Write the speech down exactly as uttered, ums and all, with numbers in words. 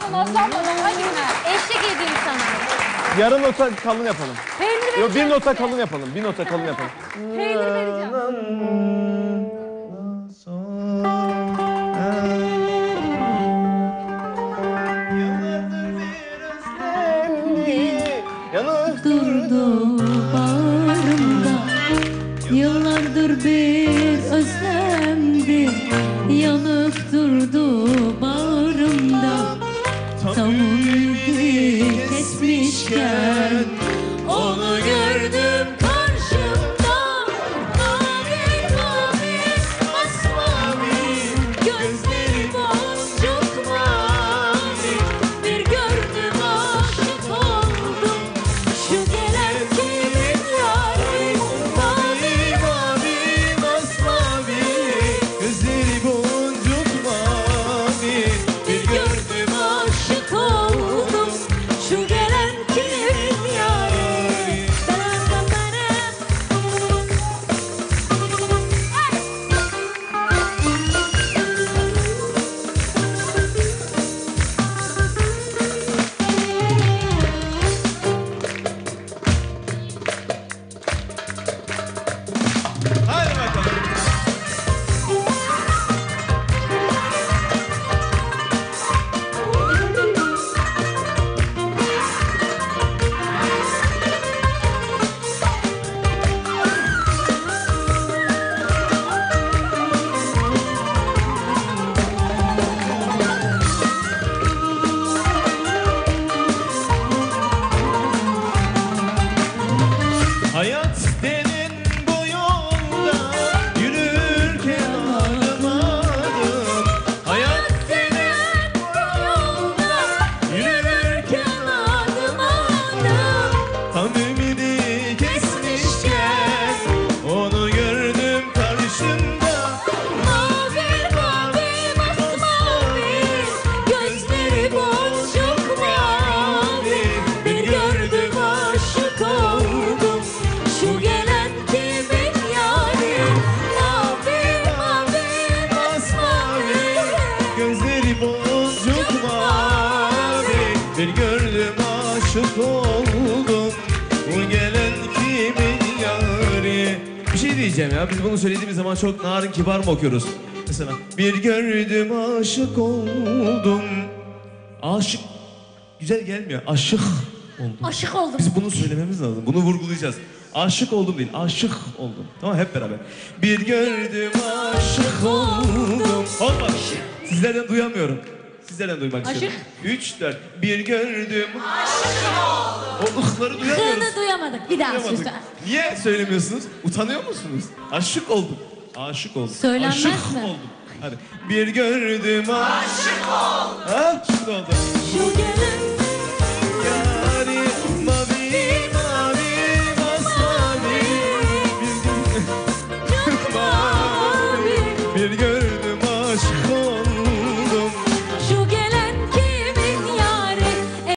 sana aslanmadan hadi yine. Eşlik edeyim sana. Yarım nota kalın yapalım. Peynir vereceğim. Yok bir nota size. kalın yapalım. Bir nota kalın yapalım. Peynir vereceğim. Durdu bağrımda, yıllardır bir özlemdi, yanıp durdu bağrımda. Tam ümidi kesmişken onu gördüm karşımda. Mavi mavi masmavi, gözleri boncuk mavi. Bir gördüm aşık oldum, şu gelen kimin yari? Mavi mavi masmavi, Gözleri boncuk mavi. bir gördüm aşık oldum, şu gelen kimin yari? Hadi bakalım. Hayat denen bu yolda yürürken adım adım. Hayat denen bu yolda yürürken Adım adım, tam ümidi kesmişken onu gördüm karşımda. mavi mavi masmavi, gözleri boncuk mavi. Bir gördüm aşık oldum, şu gelen kimin yari? Mavi mavi masmavi, Gözleri boncuk mavi. Bir gördüm aşık oldum. Bu gelen kimin yari? Bir şey diyeceğim ya. Biz bunu söylediğimiz zaman çok narin kibar mı okuyoruz? Mesela bir gördüm aşık oldum. Aşık güzel gelmiyor. Aşık oldum. Aşık oldum. Biz bunu söylememiz lazım. Bunu vurgulayacağız. Aşık oldum değil, aşık oldum. Tamam, hep beraber. Bir gördüm aşık oldum. Olmadı. Sizlerden duyamıyorum. Sizlerden duymak istiyorum. Üç, dört. Bir gördüm aşık oldum. O ıhları duyamıyoruz. Hını duyamadık. Bir daha Duyamadık. lütfen. Niye söylemiyorsunuz? Utanıyor musunuz? Aşık oldum. Aşık oldum. Söylenmez aşık mi? oldum. Hadi. Bir gördüm aşık oldum. Ha? Şimdi oldu.